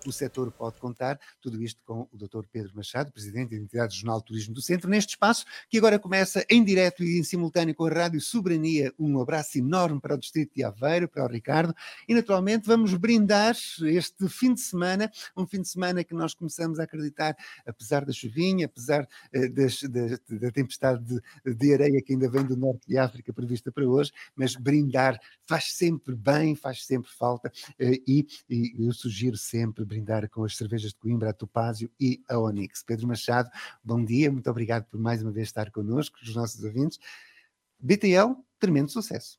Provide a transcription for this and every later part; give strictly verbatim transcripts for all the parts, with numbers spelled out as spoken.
o setor pode contar. Tudo isto com o doutor Pedro Machado, presidente da Entidade Regional de Turismo do Centro, neste espaço que agora começa em direto e em simultâneo com a Rádio Soberania. Um abraço enorme para o Distrito de Aveiro, para o Ricardo, e naturalmente vamos brindar este fim de semana, um fim de semana que nós começamos a acreditar, apesar da chuvinha, apesar uh, das, da, da tempestade de, de areia que ainda vem do norte de África prevista para hoje, mas brindar faz sempre bem, faz sempre falta, uh, e, e eu sugiro sempre brindar com as cervejas de Coimbra, a Topázio e a Onyx. Pedro Machado, bom dia, muito obrigado por mais uma vez estar connosco, os nossos ouvintes. B T L, tremendo sucesso.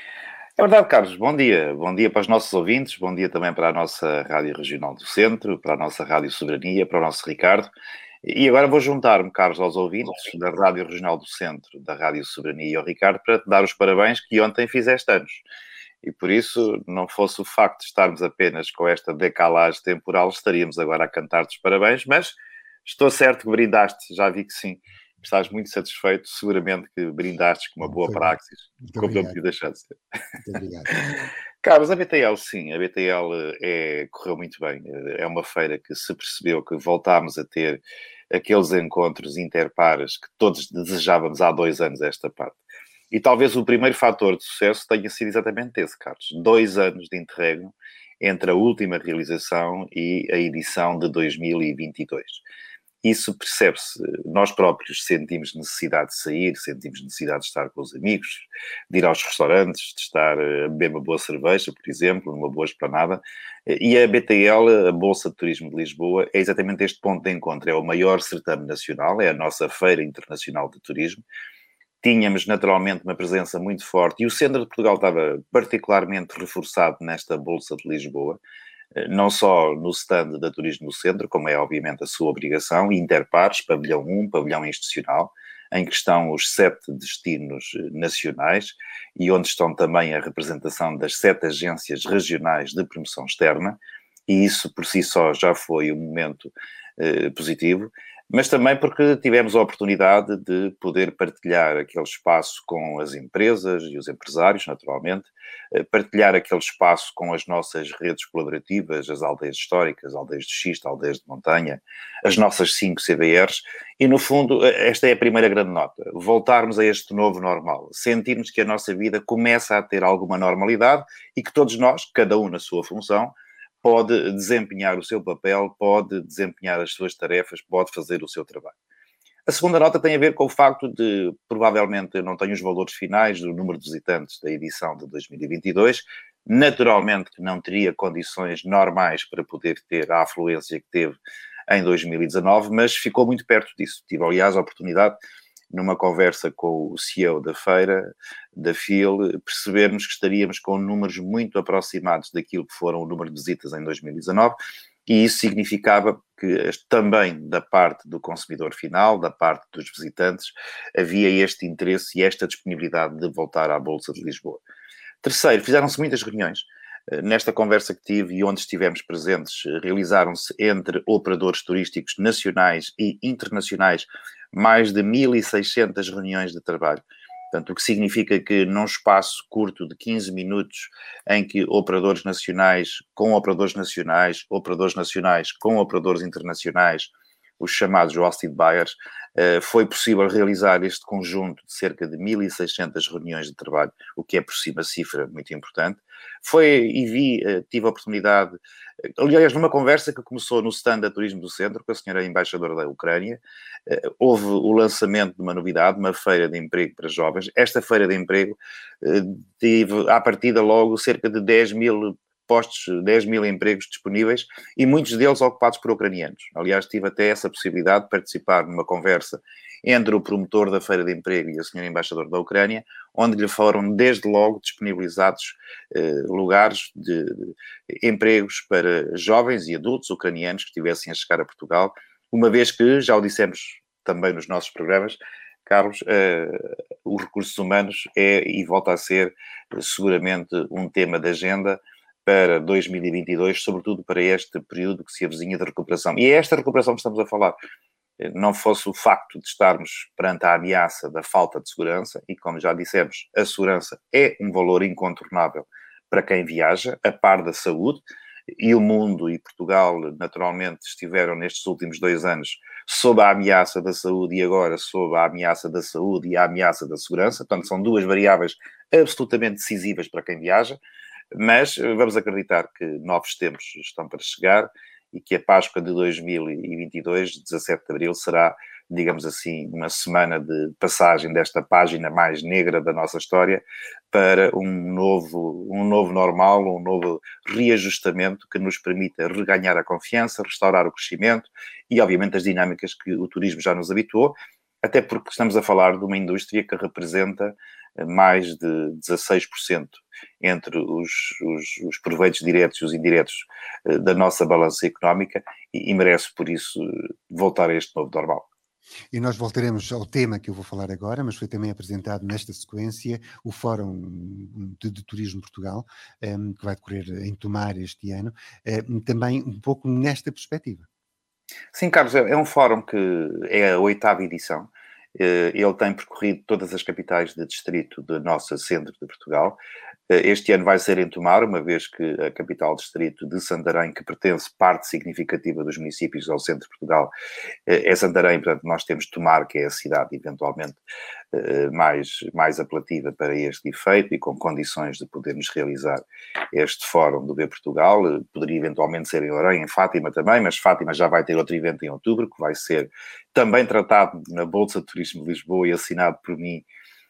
É verdade, Carlos. Bom dia. Bom dia para os nossos ouvintes, bom dia também para a nossa Rádio Regional do Centro, para a nossa Rádio Soberania, para o nosso Ricardo. E agora vou juntar-me, Carlos, aos ouvintes da Rádio Regional do Centro, da Rádio Soberania e ao Ricardo para te dar os parabéns que ontem fizeste anos. E por isso, não fosse o facto de estarmos apenas com esta decalagem temporal, estaríamos agora a cantar-te os parabéns, mas estou certo que brindaste, já vi que sim. Estás muito satisfeito, seguramente que brindaste com uma boa praxis, como eu me deixar de ser. Muito obrigado. Carlos, a B T L, sim, a B T L é, correu muito bem. É uma feira que se percebeu que voltámos a ter aqueles encontros interpares que todos desejávamos há dois anos esta parte. E talvez o primeiro fator de sucesso tenha sido exatamente esse, Carlos. Dois anos de interregno entre a última realização e a edição de dois mil e vinte e dois. Isso percebe-se. Nós próprios sentimos necessidade de sair, sentimos necessidade de estar com os amigos, de ir aos restaurantes, de estar a beber uma boa cerveja, por exemplo, numa boa esplanada. E a B T L, a Bolsa de Turismo de Lisboa, é exatamente este ponto de encontro. É o maior certame nacional, é a nossa Feira Internacional de Turismo. Tínhamos, naturalmente, uma presença muito forte e o Centro de Portugal estava particularmente reforçado nesta Bolsa de Lisboa. Não só no stand da Turismo no Centro, como é obviamente a sua obrigação, interpares, pavilhão um, pavilhão institucional, em que estão os sete destinos nacionais e onde estão também a representação das sete agências regionais de promoção externa, e isso por si só já foi um momento eh, positivo, mas também porque tivemos a oportunidade de poder partilhar aquele espaço com as empresas e os empresários, naturalmente, partilhar aquele espaço com as nossas redes colaborativas, as aldeias históricas, aldeias de xisto, aldeias de montanha, as nossas cinco C B Rs, e no fundo esta é a primeira grande nota, voltarmos a este novo normal, sentirmos que a nossa vida começa a ter alguma normalidade e que todos nós, cada um na sua função, pode desempenhar o seu papel, pode desempenhar as suas tarefas, pode fazer o seu trabalho. A segunda nota tem a ver com o facto de, provavelmente, eu não tenho os valores finais do número de visitantes da edição de dois mil e vinte e dois, naturalmente que não teria condições normais para poder ter a afluência que teve em dois mil e dezanove, mas ficou muito perto disso. Tive, aliás, a oportunidade, numa conversa com o C E O da feira, da F I L, percebermos que estaríamos com números muito aproximados daquilo que foram o número de visitas em dois mil e dezanove, e isso significava que também da parte do consumidor final, da parte dos visitantes, havia este interesse e esta disponibilidade de voltar à Bolsa de Lisboa. Terceiro, fizeram-se muitas reuniões. Nesta conversa que tive e onde estivemos presentes, realizaram-se entre operadores turísticos nacionais e internacionais mais de mil e seiscentas reuniões de trabalho. Portanto, o que significa que num espaço curto de quinze minutos, em que operadores nacionais com operadores nacionais, operadores nacionais com operadores internacionais, os chamados hosted buyers, foi possível realizar este conjunto de cerca de mil e seiscentas reuniões de trabalho, o que é por si uma cifra muito importante. Foi, e vi, tive a oportunidade, aliás, numa conversa que começou no stand da Turismo do Centro, com a senhora embaixadora da Ucrânia, houve o lançamento de uma novidade, uma feira de emprego para jovens. Esta feira de emprego teve, à partida, logo cerca de dez mil postos, dez mil empregos disponíveis e muitos deles ocupados por ucranianos. Aliás, tive até essa possibilidade de participar numa conversa entre o promotor da Feira de Emprego e a senhora embaixadora da Ucrânia, onde lhe foram desde logo disponibilizados eh, lugares de, de empregos para jovens e adultos ucranianos que estivessem a chegar a Portugal, uma vez que, já o dissemos também nos nossos programas, Carlos, uh, os recursos humanos é e volta a ser uh, seguramente um tema de agenda para dois mil e vinte e dois, sobretudo para este período que se avizinha de recuperação. E é esta recuperação que estamos a falar. Não fosse o facto de estarmos perante a ameaça da falta de segurança, e como já dissemos, a segurança é um valor incontornável para quem viaja, a par da saúde, e o mundo e Portugal, naturalmente, estiveram nestes últimos dois anos sob a ameaça da saúde e agora sob a ameaça da saúde e a ameaça da segurança. Portanto, são duas variáveis absolutamente decisivas para quem viaja, mas vamos acreditar que novos tempos estão para chegar e que a Páscoa de dois mil e vinte e dois, dezassete de abril, será, digamos assim, uma semana de passagem desta página mais negra da nossa história para um novo, um novo normal, um novo reajustamento que nos permita reganhar a confiança, restaurar o crescimento e, obviamente, as dinâmicas que o turismo já nos habituou, até porque estamos a falar de uma indústria que representa mais de dezasseis por cento entre os, os, os proveitos diretos e os indiretos da nossa balança económica e, e merece, por isso, voltar a este novo normal. E nós voltaremos ao tema que eu vou falar agora, mas foi também apresentado nesta sequência o Fórum de, de Turismo Portugal, um, que vai decorrer em Tomar este ano, um, também um pouco nesta perspectiva. Sim, Carlos, é um fórum que é a oitava edição. Ele tem percorrido todas as capitais de distrito do nosso centro de Portugal. Este ano vai ser em Tomar, uma vez que a capital distrito de Santarém, que pertence parte significativa dos municípios ao centro de Portugal, é Santarém. Portanto, nós temos Tomar, que é a cidade eventualmente mais, mais apelativa para este efeito e com condições de podermos realizar este fórum do B Portugal. Poderia eventualmente ser em Orem, em Fátima também, mas Fátima já vai ter outro evento em outubro, que vai ser também tratado na Bolsa de Turismo de Lisboa e assinado por mim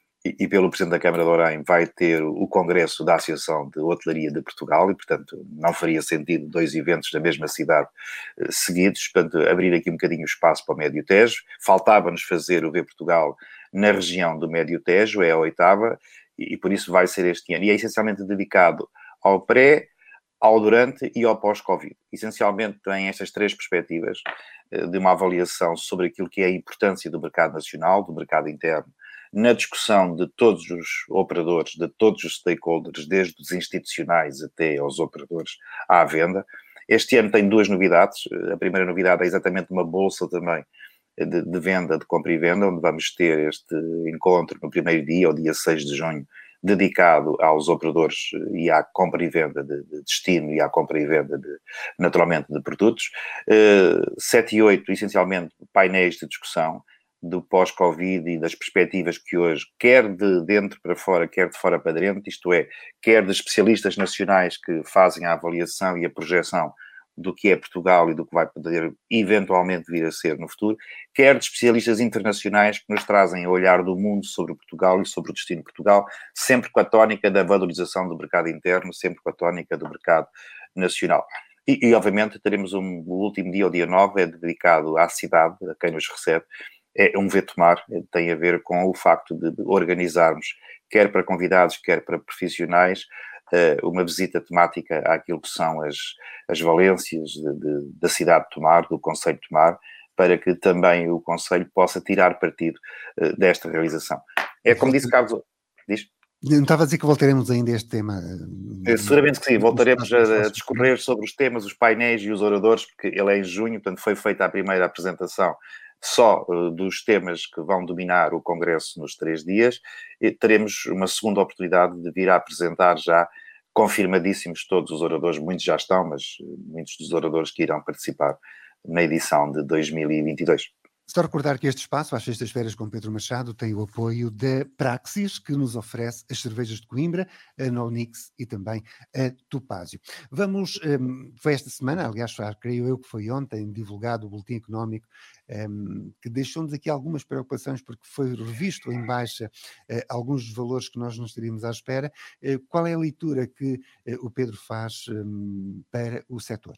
e pelo Presidente da Câmara de Orem. Vai ter o Congresso da Associação de Hotelaria de Portugal e, portanto, não faria sentido dois eventos na mesma cidade eh, seguidos. Portanto, abrir aqui um bocadinho o espaço para o Médio Tejo. Faltava-nos fazer o V Portugal na região do Médio Tejo, é a oitava, e, e por isso vai ser este ano. E é essencialmente dedicado ao pré, ao durante e ao pós-Covid. Essencialmente tem estas três perspectivas eh, de uma avaliação sobre aquilo que é a importância do mercado nacional, do mercado interno, na discussão de todos os operadores, de todos os stakeholders, desde os institucionais até aos operadores à venda. Este ano tem duas novidades. A primeira novidade é exatamente uma bolsa também de, de venda, de compra e venda, onde vamos ter este encontro no primeiro dia, o dia seis de junho, dedicado aos operadores e à compra e venda de, de destino e à compra e venda, de, naturalmente, de produtos. Uh, sete e oito, essencialmente, painéis de discussão do pós-Covid e das perspectivas que hoje, quer de dentro para fora, quer de fora para dentro, isto é, quer de especialistas nacionais que fazem a avaliação e a projeção do que é Portugal e do que vai poder eventualmente vir a ser no futuro, quer de especialistas internacionais que nos trazem o olhar do mundo sobre Portugal e sobre o destino de Portugal, sempre com a tónica da valorização do mercado interno, sempre com a tónica do mercado nacional. E, e obviamente, teremos um, o último dia, o dia nove, é dedicado à cidade, a quem nos recebe. É um V Tomar, tem a ver com o facto de organizarmos, quer para convidados, quer para profissionais, uma visita temática àquilo que são as, as valências de, de, da cidade de Tomar, do concelho de Tomar, para que também o concelho possa tirar partido desta realização. É como disse Carlos... Diz? Não estava a dizer que voltaremos ainda a este tema. Seguramente que sim, voltaremos a, a discorrer sobre os temas, os painéis e os oradores, porque ele é em junho, portanto foi feita a primeira apresentação só uh, dos temas que vão dominar o Congresso nos três dias, e teremos uma segunda oportunidade de vir a apresentar já confirmadíssimos todos os oradores, muitos já estão, mas muitos dos oradores que irão participar na edição de dois mil e vinte e dois. Só recordar que este espaço, às sextas-feiras com Pedro Machado, tem o apoio da Praxis, que nos oferece as cervejas de Coimbra, a Nonix e também a Topázio. Vamos, um, foi esta semana, aliás, creio eu que foi ontem, divulgado o Boletim Económico, um, que deixou-nos aqui algumas preocupações, porque foi revisto em baixa uh, alguns dos valores que nós não estaríamos à espera. Uh, qual é a leitura que uh, o Pedro faz um, para o setor?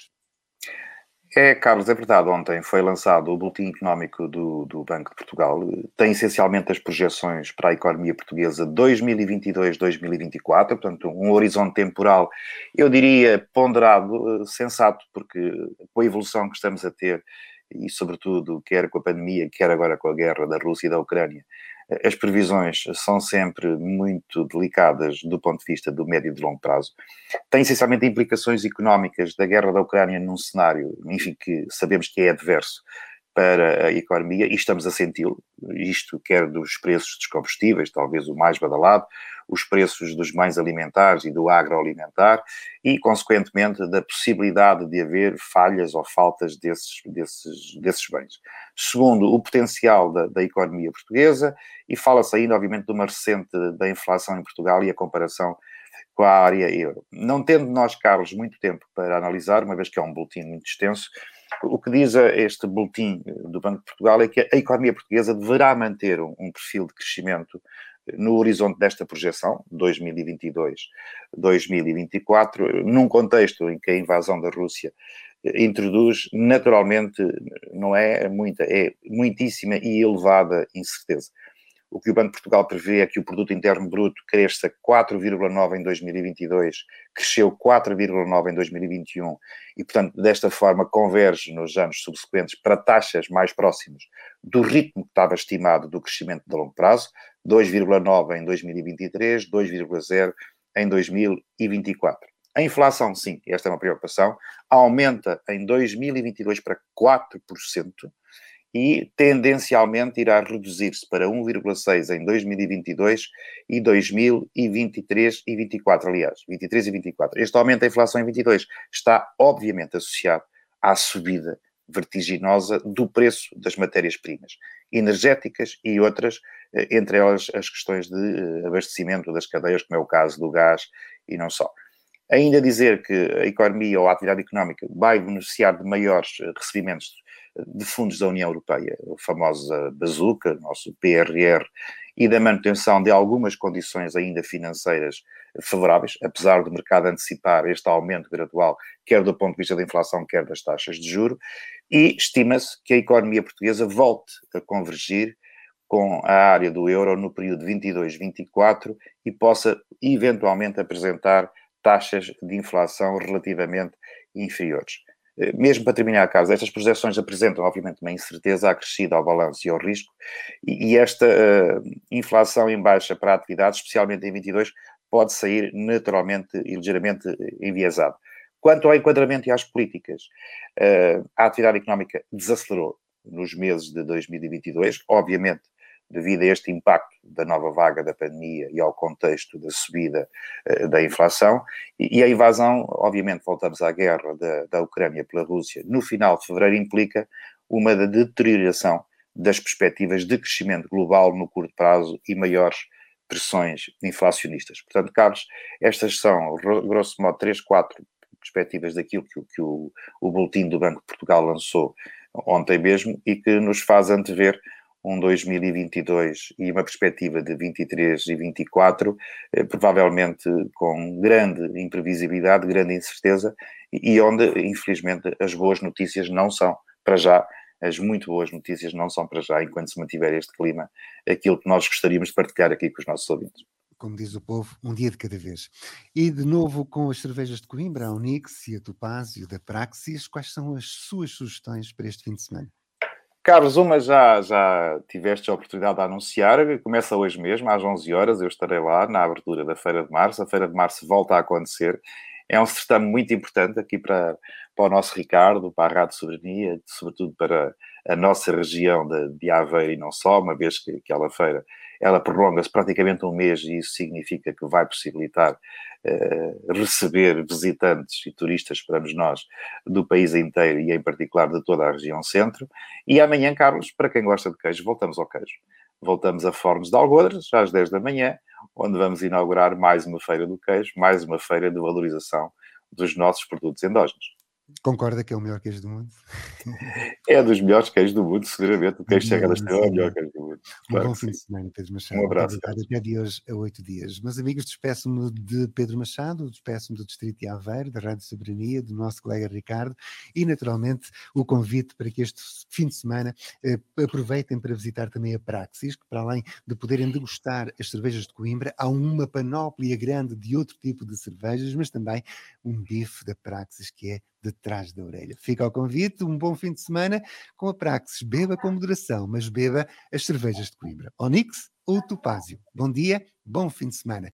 É, Carlos, é verdade. Ontem foi lançado o Boletim Económico do, do Banco de Portugal. Tem essencialmente as projeções para a economia portuguesa dois mil e vinte e dois a dois mil e vinte e quatro, portanto um horizonte temporal, eu diria, ponderado, sensato, porque com a evolução que estamos a ter, e sobretudo quer com a pandemia, quer agora com a guerra da Rússia e da Ucrânia, as previsões são sempre muito delicadas do ponto de vista do médio e de longo prazo. Tem essencialmente implicações económicas da guerra da Ucrânia num cenário, enfim, que sabemos que é adverso, para a economia, e estamos a senti-lo, isto quer dos preços dos combustíveis, talvez o mais badalado, os preços dos bens alimentares e do agroalimentar, e, consequentemente, da possibilidade de haver falhas ou faltas desses, desses, desses bens. Segundo, o potencial da, da economia portuguesa, e fala-se ainda, obviamente, de uma recente da inflação em Portugal e a comparação com a área euro. Não tendo nós, Carlos, muito tempo para analisar, uma vez que é um boletim muito extenso, o que diz este boletim do Banco de Portugal é que a economia portuguesa deverá manter um, um perfil de crescimento no horizonte desta projeção, dois mil e vinte e dois a dois mil e vinte e quatro, num contexto em que a invasão da Rússia introduz, naturalmente, não é muita, é muitíssima e elevada incerteza. O que o Banco de Portugal prevê é que o produto interno bruto cresça quatro vírgula nove em dois mil e vinte e dois, cresceu quatro vírgula nove em dois mil e vinte e um e, portanto, desta forma converge nos anos subsequentes para taxas mais próximas do ritmo que estava estimado do crescimento de longo prazo, dois vírgula nove em dois mil e vinte e três, dois vírgula zero em dois mil e vinte e quatro. A inflação, sim, esta é uma preocupação, aumenta em dois mil e vinte e dois para quatro por cento, e tendencialmente irá reduzir-se para um vírgula seis em dois mil e vinte e dois e dois mil e vinte e três e vinte e quatro, aliás, vinte e três e vinte e quatro. Este aumento da inflação em vinte e dois está, obviamente, associado à subida vertiginosa do preço das matérias-primas, energéticas e outras, entre elas as questões de abastecimento das cadeias, como é o caso do gás e não só. Ainda dizer que a economia ou a atividade económica vai beneficiar de maiores recebimentos de fundos da União Europeia, a famosa bazuca, o nosso P R R, e da manutenção de algumas condições ainda financeiras favoráveis, apesar do mercado antecipar este aumento gradual, quer do ponto de vista da inflação, quer das taxas de juro, e estima-se que a economia portuguesa volte a convergir com a área do euro no período vinte e dois a vinte e quatro e possa eventualmente apresentar taxas de inflação relativamente inferiores. Mesmo para terminar, Carlos, estas projeções apresentam, obviamente, uma incerteza acrescida ao balanço e ao risco, e, e esta uh, inflação em baixa para a atividade, especialmente em vinte e dois, pode sair naturalmente e ligeiramente enviesada. Quanto ao enquadramento e às políticas, uh, a atividade económica desacelerou nos meses de dois mil e vinte e dois, obviamente, devido a este impacto da nova vaga da pandemia e ao contexto da subida uh, da inflação, e, e a invasão, obviamente, voltamos à guerra da, da Ucrânia pela Rússia, no final de fevereiro, implica uma deterioração das perspectivas de crescimento global no curto prazo e maiores pressões inflacionistas. Portanto, Carlos, estas são, grosso modo, três, quatro perspectivas daquilo que, que o, o boletim do Banco de Portugal lançou ontem mesmo e que nos faz antever um dois mil e vinte e dois e uma perspectiva de vinte e três e vinte e quatro, eh, provavelmente com grande imprevisibilidade, grande incerteza, e, e onde, infelizmente, as boas notícias não são, para já, as muito boas notícias não são para já, enquanto se mantiver este clima, aquilo que nós gostaríamos de partilhar aqui com os nossos ouvintes. Como diz o povo, um dia de cada vez. E de novo com as cervejas de Coimbra, a Onyx e a Topázio da Praxis, quais são as suas sugestões para este fim de semana? Carlos, uma já, já tiveste a oportunidade de anunciar, começa hoje mesmo, às onze horas, eu estarei lá na abertura da Feira de Março. A Feira de Março volta a acontecer. É um certame muito importante aqui para, para o nosso Ricardo, para a Rádio Soberania, sobretudo para a nossa região de, de Aveiro e não só, uma vez que aquela feira ela prolonga-se praticamente um mês e isso significa que vai possibilitar uh, receber visitantes e turistas, esperamos nós, do país inteiro e em particular de toda a região centro. E amanhã, Carlos, para quem gosta de queijo, voltamos ao queijo. Voltamos a Fornos de Algodres, às dez da manhã, onde vamos inaugurar mais uma feira do queijo, mais uma feira de valorização dos nossos produtos endógenos. Concorda que é o melhor queijo do mundo? É dos melhores queijos do mundo, seguramente. O queijo Serra da Estrela é o melhor queijo do mundo. Claro, um bom fim de semana, Pedro Machado. Um abraço. Muito obrigado. Até de hoje a oito dias. Meus amigos, despeço-me de Pedro Machado, despeço-me do Distrito de Aveiro, da Rádio Soberania, do nosso colega Ricardo e, naturalmente, o convite para que este fim de semana eh, aproveitem para visitar também a Praxis, que para além de poderem degustar as cervejas de Coimbra, há uma panóplia grande de outro tipo de cervejas, mas também um bife da Praxis que é de trás da orelha. Fica ao convite, um bom fim de semana com a Praxis. Beba com moderação, mas beba as cervejas de Coimbra. Onyx ou Topázio. Bom dia, bom fim de semana.